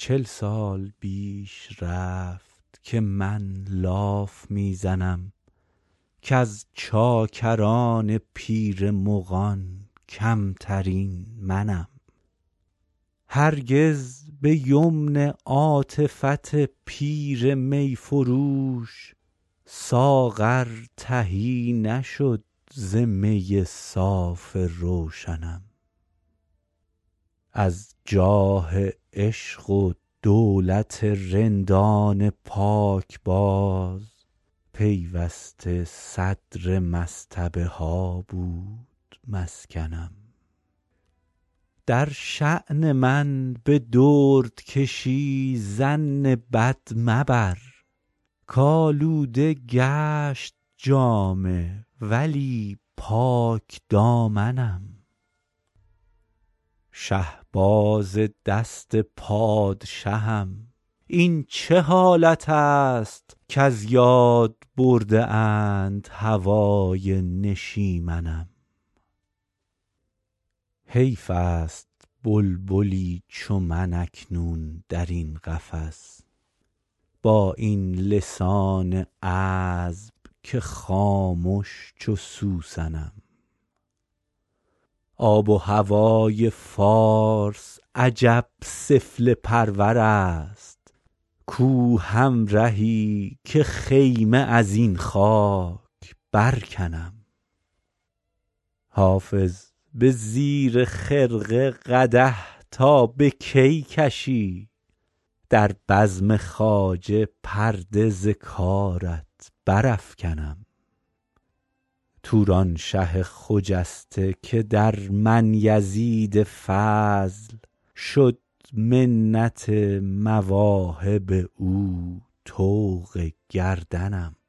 40 سال بیش رفت که من لاف می زنم کز چاکران پیر مغان کمترین منم. هرگز به یمن عاطفت پیر می فروش ساغر تهی نشد ز می صاف روشنم. از جاه عشق و دولت رندان پاکباز پیوسته صدر مصطبه ها بود مسکنم. در شأن من به دردکشی ظن بد مبر کآلوده گشت جامه ولی پاک دامنم. شهباز دست پادشهم این چه حالت است کز یاد برده اند هوای نشیمنم. حیف است بلبلی چو من اکنون در این قفس با این لسان عذب که خامش چو سوسنم. آب و هوای فارس عجب سفله پرور است کو همرهی که خیمه از این خاک برکنم. حافظ به زیر خرقه قدح تا به کی کشی در بزم خواجه پرده ز کارت برافکنم. تورانشه خجسته که در من یزید فضل شد منت مواهب او طوق گردنم.